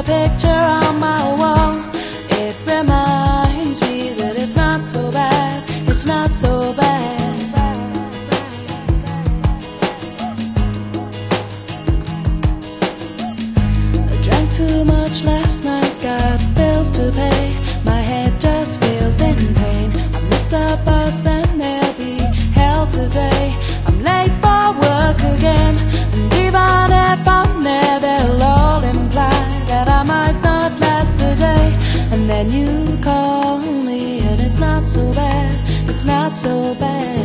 picture on my wall. It reminds me that it's not so bad, it's not so bad. I drank too much last night, got bills to pay. My head just feels in pain. I missed the bus and there'll be hell today. I'm late for work again, and even if I'm there, they'll all imply that I might not last the day. And then you call me and it's not so bad, it's not so bad.